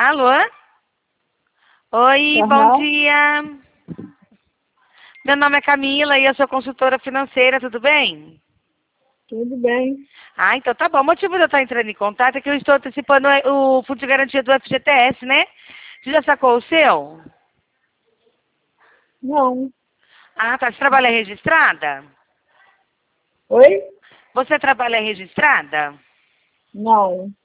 Alô? Oi, bom dia. Meu nome é Camila e eu sou consultora financeira, tudo bem? Tudo bem. Ah, então tá bom. O motivo de eu estar entrando em contato é que eu estou antecipando o fundo de garantia do FGTS, né? Você já sacou o seu? Não. Ah, tá. Você trabalha registrada? Oi? Você trabalha registrada? Não.